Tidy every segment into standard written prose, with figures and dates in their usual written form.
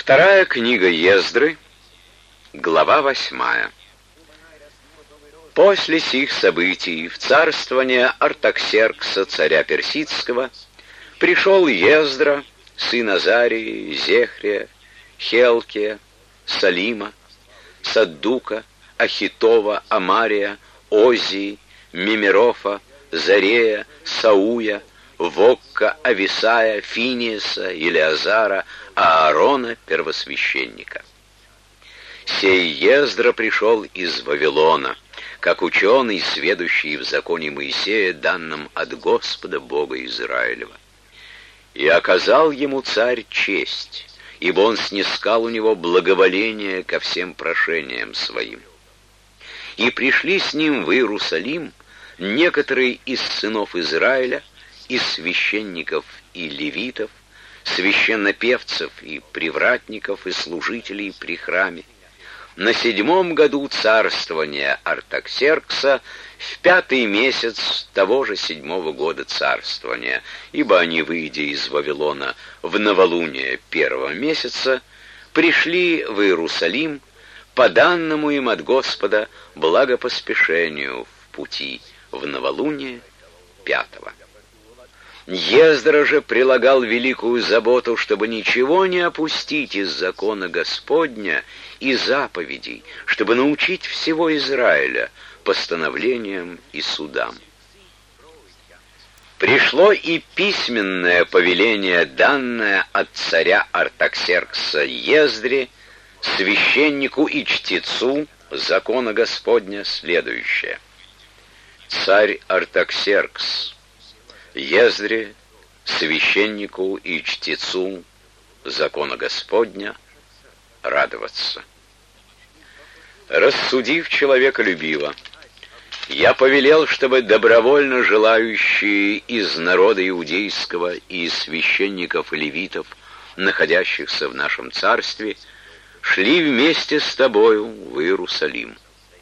Вторая книга Ездры, глава 8. После сих событий в царствование Артаксеркса, царя Персидского, пришел Ездра, сын Азарии, Зехрия, Хелкия, Салима, Саддука, Ахитова, Амария, Озии, Мимерофа, Зарея, Сауя, Вокка, Ависая, Финиеса, Илиазара, Аарона, первосвященника. Сей Ездра пришел из Вавилона, как ученый, сведущий в законе Моисея, данном от Господа Бога Израилева. И оказал ему царь честь, ибо он снискал у него благоволение ко всем прошениям своим. И пришли с ним в Иерусалим некоторые из сынов Израиля, из священников и левитов, священнопевцев и привратников и служителей при храме, на 7 году царствования Артаксеркса, в 5-й месяц того же 7-го года царствования, ибо они, выйдя из Вавилона в новолуние 1-го месяца, пришли в Иерусалим по данному им от Господа благопоспешению в пути в новолуние 5-го. Ездра же прилагал великую заботу, чтобы ничего не опустить из закона Господня и заповедей, чтобы научить всего Израиля постановлениям и судам. Пришло и письменное повеление, данное от царя Артаксеркса Ездре, священнику и чтецу закона Господня, следующее. Царь Артаксеркс Ездре, священнику и чтецу закона Господня, радоваться. Рассудив человеколюбиво, я повелел, чтобы добровольно желающие из народа иудейского и из священников и левитов, находящихся в нашем царстве, шли вместе с тобою в Иерусалим.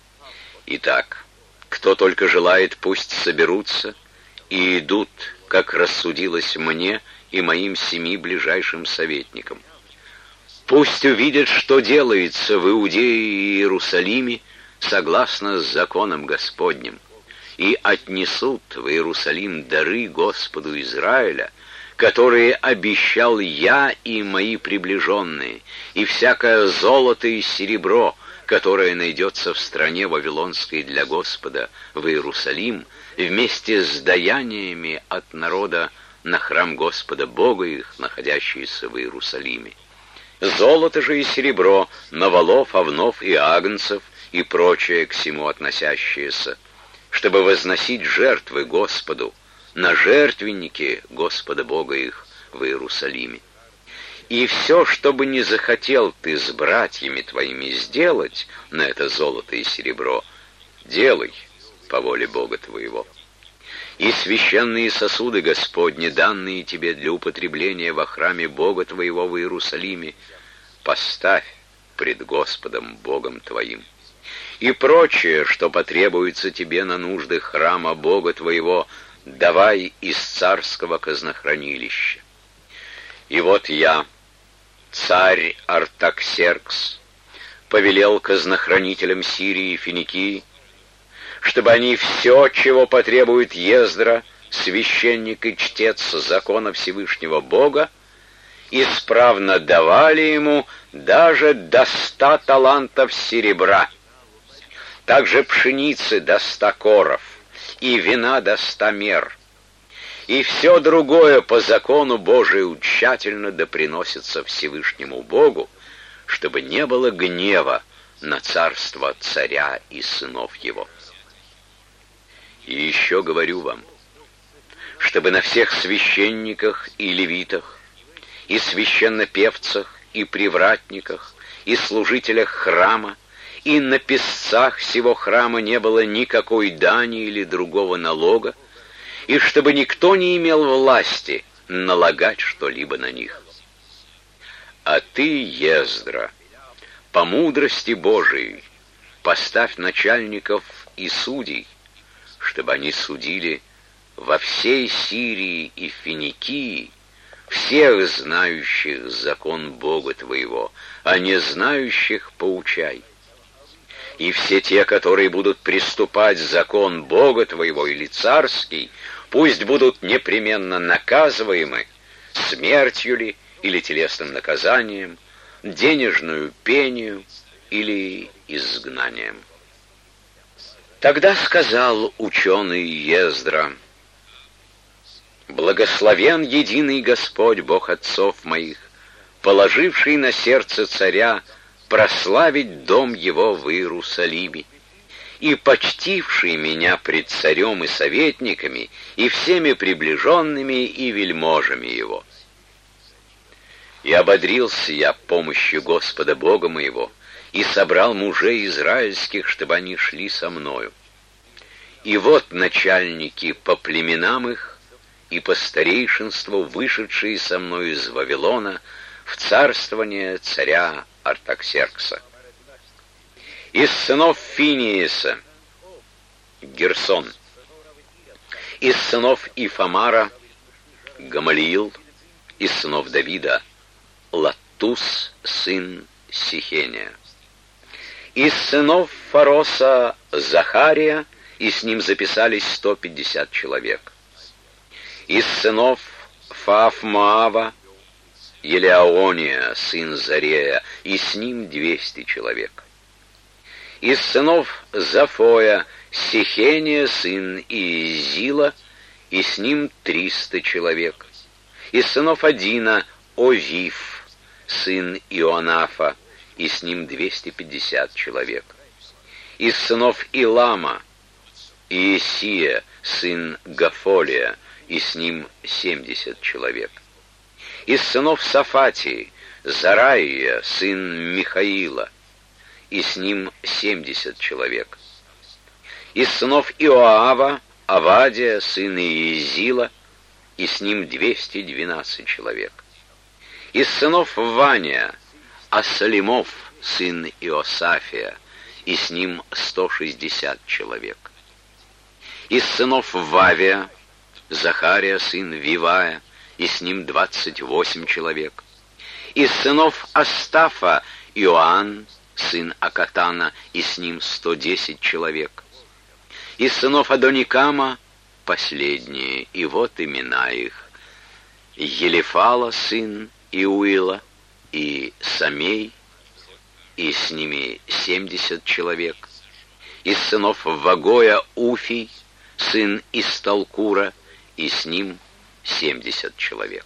Итак, кто только желает, пусть соберутся и идут, как рассудилось мне и моим 7 ближайшим советникам. Пусть увидят, что делается в Иудее и Иерусалиме согласно с законом Господним, и отнесут в Иерусалим дары Господу Израиля, которые обещал я и мои приближенные, и всякое золото и серебро, которое найдется в стране вавилонской для Господа в Иерусалим, вместе с даяниями от народа на храм Господа Бога их, находящиеся в Иерусалиме. Золото же и серебро, на волов, овнов и агнцев, и прочее к сему относящееся, чтобы возносить жертвы Господу на жертвеннике Господа Бога их в Иерусалиме. И все, что бы не захотел ты с братьями твоими сделать на это золото и серебро, делай по воле Бога твоего. И священные сосуды Господни, данные тебе для употребления во храме Бога твоего в Иерусалиме, поставь пред Господом Богом твоим. И прочее, что потребуется тебе на нужды храма Бога твоего, давай из царского казнохранилища. И вот я, царь Артаксеркс, повелел казнохранителям Сирии и Финикии, чтобы они все, чего потребует Ездра, священник и чтец закона Всевышнего Бога, исправно давали ему даже до 100 талантов серебра, также пшеницы до 100 коров и вина до 100 мер, и все другое по закону Божию тщательно доприносится Всевышнему Богу, чтобы не было гнева на царство царя и сынов его. И еще говорю вам, чтобы на всех священниках и левитах, и священнопевцах, и привратниках, и служителях храма, и на песцах сего храма не было никакой дани или другого налога, и чтобы никто не имел власти налагать что-либо на них. А ты, Ездра, по мудрости Божией, поставь начальников и судей, чтобы они судили во всей Сирии и Финикии всех знающих закон Бога твоего, а не знающих поучай. И все те, которые будут приступать закон Бога твоего или царский, пусть будут непременно наказываемы смертью ли или телесным наказанием, денежную пению или изгнанием. Тогда сказал ученый Ездра: «Благословен единый Господь, Бог отцов моих, положивший на сердце царя прославить дом его в Иерусалиме, и почтивший меня пред царем и советниками, и всеми приближенными и вельможами его. И ободрился я помощью Господа Бога моего, и собрал мужей израильских, чтобы они шли со мною. И вот начальники по племенам их и по старейшинству, вышедшие со мною из Вавилона в царствование царя Артаксеркса. Из сынов Финиеса Герсон, из сынов Ифамара Гамалиил, из сынов Давида Латтус, сын Сихения. Из сынов Фароса Захария, и с ним записались 150 человек. Из сынов Фаафмаава Елеония, сын Зарея, и с ним 200 человек. Из сынов Зафоя Сихения, сын Иезила, и с ним 300 человек. Из сынов Адина Овив, сын Ионафа, и с ним 250 человек. Из сынов Илама Иесия, сын Гафолия, и с ним 70 человек. Из сынов Сафатии Зараия, сын Михаила, и с ним 70 человек. Из сынов Иоава Авадия, сын Иезила, и с ним 212 человек. Из сынов Вания Асалимов, сын Иосафия, и с ним 160 человек. Из сынов Вавия Захария, сын Вивая, и с ним 28 человек. Из сынов Астафа Иоанн, сын Акатана, и с ним 110 человек. Из сынов Адоникама последние, и вот имена их: Елифала, сын Иуила, и Самей, и с ними 70 человек. Из сынов Вагоя Уфий, сын Исталкура, и с ним 70 человек.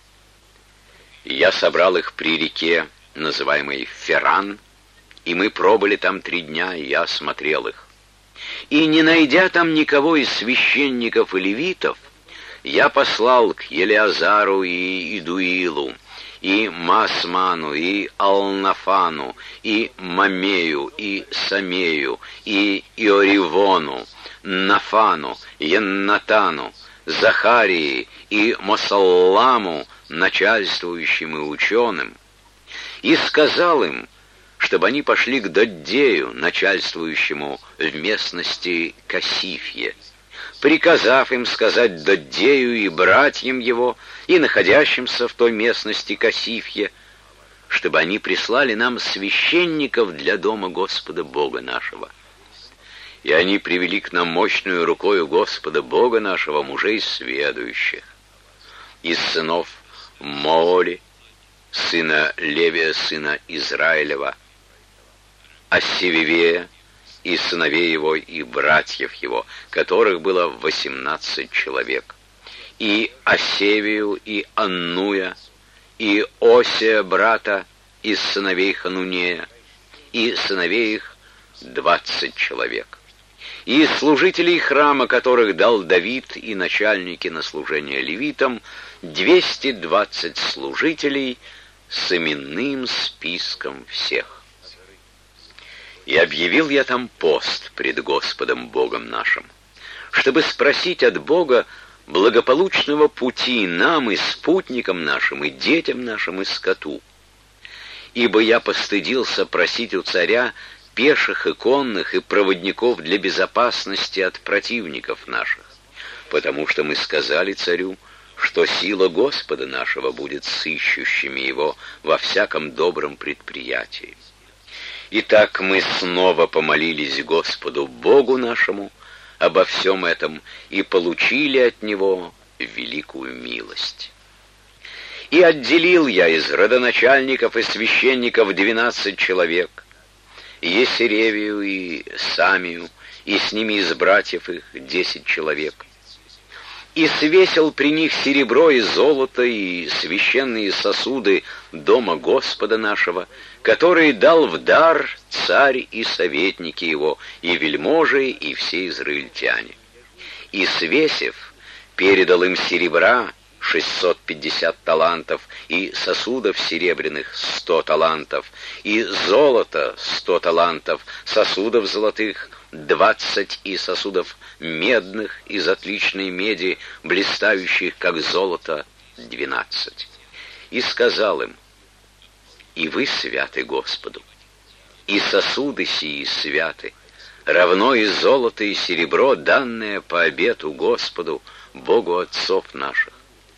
Я собрал их при реке, называемой Феран, и мы пробыли там 3 дня, и я осмотрел их. И не найдя там никого из священников и левитов, я послал к Елеазару и Идуилу, и Масману, и Алнафану, и Мамею, и Самею, и Иоривону, Нафану, Яннатану, Захарии и Мосалламу, начальствующим и ученым, и сказал им, чтобы они пошли к Доддею, начальствующему в местности Касифье, приказав им сказать Доддею и братьям его, и находящимся в той местности Касифье, чтобы они прислали нам священников для дома Господа Бога нашего. И они привели к нам мощную рукою Господа Бога нашего мужей сведущих. Из сынов Мооли, сына Левия, сына Израилева, Ассививея, и сыновей его, и братьев его, которых было 18 человек, и Асевию, и Аннуя, и Осия, брата, из сыновей Ханунея, и сыновей их 20 человек, и служителей храма, которых дал Давид, и начальники на служение левитам, 220 служителей с именным списком всех. И объявил я там пост пред Господом Богом нашим, чтобы спросить от Бога благополучного пути нам и спутникам нашим, и детям нашим, и скоту. Ибо я постыдился просить у царя пеших и конных и проводников для безопасности от противников наших, потому что мы сказали царю, что сила Господа нашего будет с ищущими Его во всяком добром предприятии. Итак, мы снова помолились Господу Богу нашему обо всем этом и получили от Него великую милость. И отделил я из родоначальников и священников 12 человек, Есеревию и Самию, и с ними из братьев их 10 человек, и свесил при них серебро и золото и священные сосуды дома Господа нашего, которые дал в дар царь и советники его, и вельможи, и все израильтяне. И свесив, передал им серебра 650 талантов, и сосудов серебряных 100 талантов, и золота 100 талантов, сосудов золотых 20 и сосудов медных из отличной меди, блистающих как золото 12. И сказал им: и вы святы Господу, и сосуды сии святы, равно и золото и серебро, данное по обету Господу, Богу отцов наших.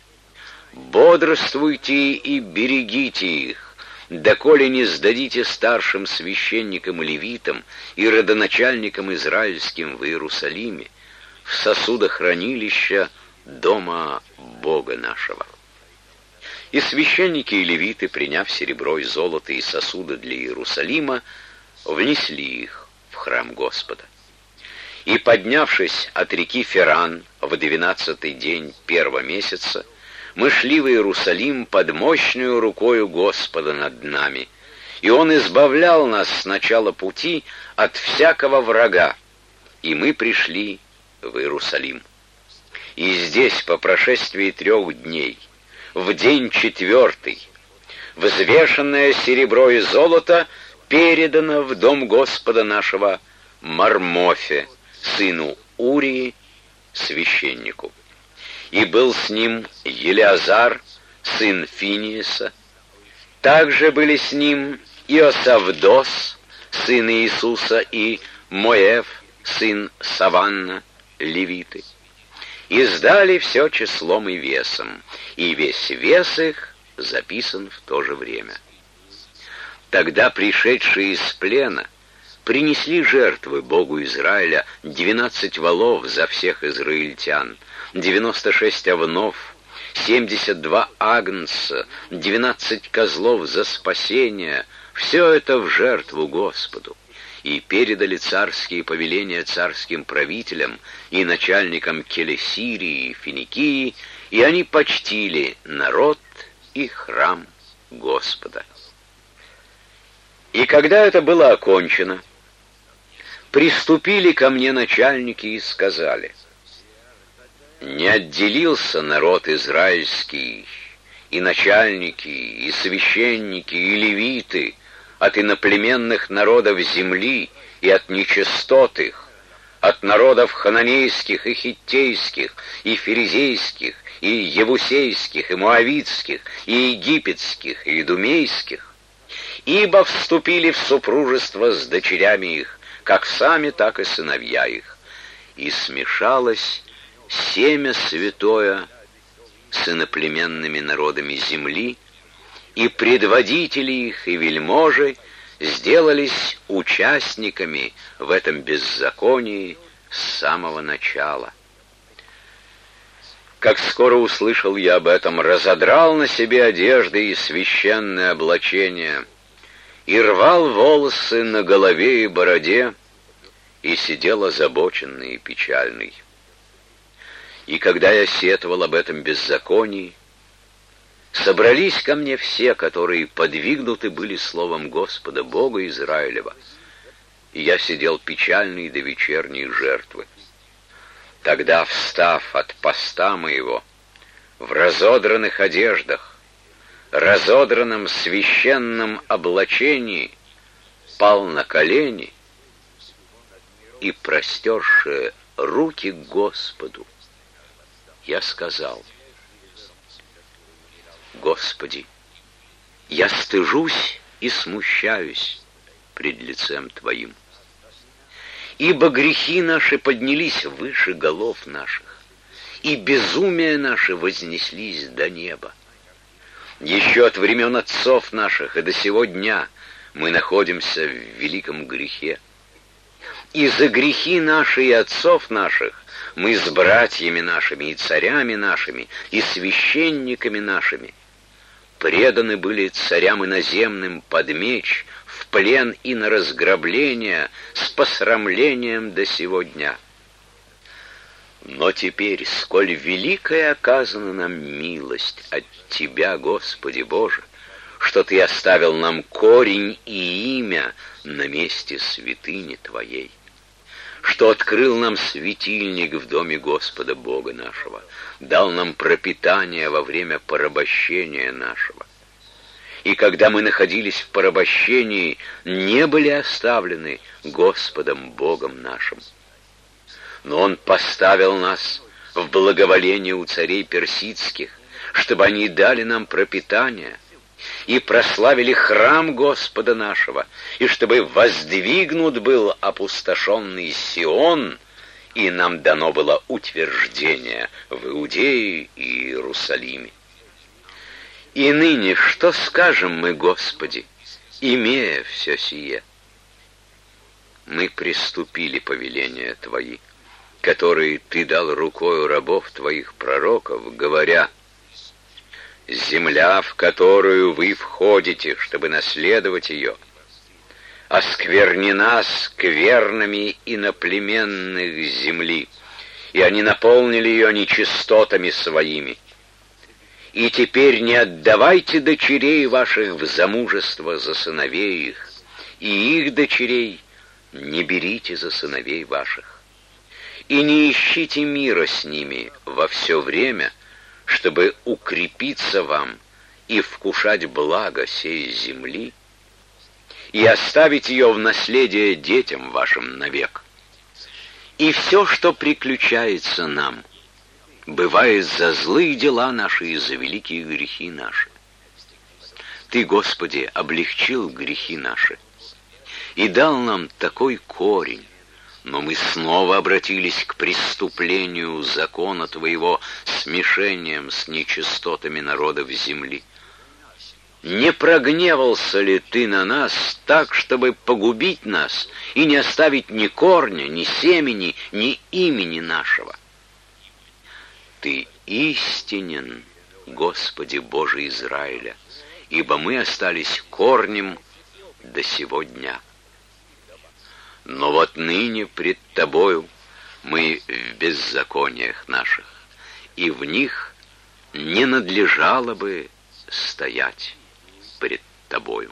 Бодрствуйте и берегите их, доколе не сдадите старшим священникам и левитам и родоначальникам израильским в Иерусалиме, в сосудохранилища дома Бога нашего. И священники и левиты, приняв серебро и золото и сосуды для Иерусалима, внесли их в храм Господа. И, поднявшись от реки Феран в 12-й день первого месяца, мы шли в Иерусалим под мощную рукою Господа над нами, и Он избавлял нас с начала пути от всякого врага, и мы пришли в Иерусалим. И здесь, по прошествии 3 дней, в день 4, взвешенное серебро и золото передано в дом Господа нашего Мармофе, сыну Урии, священнику. И был с ним Елеазар, сын Финиеса. Также были с ним Иосавдос, сын Иисуса, и Моев, сын Саванна, левиты. И сдали все числом и весом, и весь вес их записан в то же время. Тогда пришедшие из плена принесли жертвы Богу Израиля 12 волов за всех израильтян, 96 овнов, 72 агнца, 12 козлов за спасение, все это в жертву Господу. И передали царские повеления царским правителям и начальникам Келесирии и Финикии, и они почтили народ и храм Господа. И когда это было окончено, приступили ко мне начальники и сказали: не отделился народ израильский, и начальники, и священники, и левиты от иноплеменных народов земли и от нечистот их, от народов хананейских и хиттейских, и ферезейских, и евусейских, и моавитских, и египетских, и идумейских, ибо вступили в супружество с дочерями их, как сами, так и сыновья их, и смешалось семя святое с иноплеменными народами земли, и предводители их и вельможи сделались участниками в этом беззаконии с самого начала. Как скоро услышал я об этом, разодрал на себе одежды и священное облачение, и рвал волосы на голове и бороде, и сидел озабоченный и печальный. И когда я сетовал об этом беззаконии, собрались ко мне все, которые подвигнуты были словом Господа, Бога Израилева, и я сидел печальный до вечерней жертвы. Тогда, встав от поста моего, в разодранных одеждах, разодранном священном облачении, пал на колени и, простерши руки к Господу, я сказал: Господи, я стыжусь и смущаюсь пред лицем Твоим, ибо грехи наши поднялись выше голов наших, и безумие наше вознеслись до неба. Еще от времен отцов наших и до сего дня мы находимся в великом грехе. И за грехи наши и отцов наших мы с братьями нашими и царями нашими и священниками нашими преданы были царям иноземным под меч, в плен и на разграбление, с посрамлением до сего дня. Но теперь, сколь великая оказана нам милость от Тебя, Господи Боже, что Ты оставил нам корень и имя на месте святыни Твоей, что открыл нам светильник в доме Господа Бога нашего, дал нам пропитание во время порабощения нашего. И когда мы находились в порабощении, не были оставлены Господом Богом нашим. Но Он поставил нас в благоволение у царей персидских, чтобы они дали нам пропитание и прославили храм Господа нашего, и чтобы воздвигнут был опустошенный Сион, и нам дано было утверждение в Иудее и Иерусалиме. И ныне что скажем мы, Господи, имея все сие? Мы приступили повеления Твои, которые Ты дал рукою рабов Твоих пророков, говоря: «Земля, в которую вы входите, чтобы наследовать ее, осквернена сквернами иноплеменных земли, и они наполнили ее нечистотами своими. И теперь не отдавайте дочерей ваших в замужество за сыновей их, и их дочерей не берите за сыновей ваших. И не ищите мира с ними во все время, чтобы укрепиться вам и вкушать благо сей земли, и оставить ее в наследие детям вашим навек. И все, что приключается нам, бывает за злые дела наши и за великие грехи наши. Ты, Господи, облегчил грехи наши и дал нам такой корень, но мы снова обратились к преступлению закона Твоего смешением с нечистотами народов земли. Не прогневался ли Ты на нас так, чтобы погубить нас и не оставить ни корня, ни семени, ни имени нашего? Ты истинен, Господи Боже Израиля, ибо мы остались корнем до сего дня. Но вот ныне пред Тобою мы в беззакониях наших, и в них не надлежало бы стоять пред Тобою».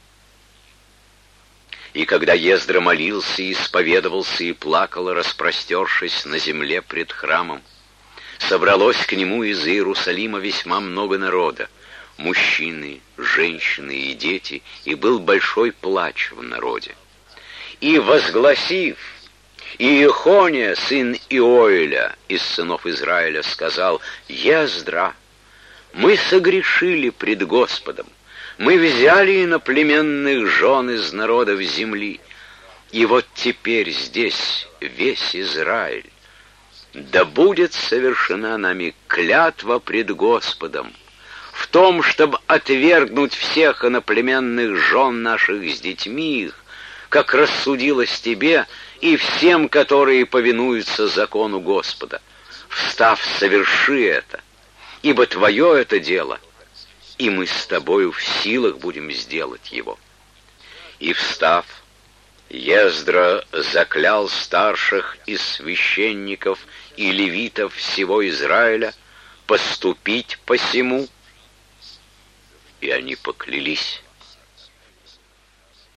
И когда Ездра молился, и исповедовался, и плакал, распростершись на земле пред храмом, собралось к нему из Иерусалима весьма много народа, мужчины, женщины и дети, и был большой плач в народе. И возгласив, Иехония, сын Иоэля, из сынов Израиля, сказал: «Ездра, мы согрешили пред Господом, мы взяли иноплеменных жен из народов земли, и вот теперь здесь весь Израиль. Да будет совершена нами клятва пред Господом в том, чтобы отвергнуть всех иноплеменных жен наших с детьми их, как рассудилось Тебе и всем, которые повинуются закону Господа. Встав, соверши это, ибо Твое это дело, и мы с Тобою в силах будем сделать его». И встав, Ездра заклял старших из священников и левитов всего Израиля поступить посему, и они поклялись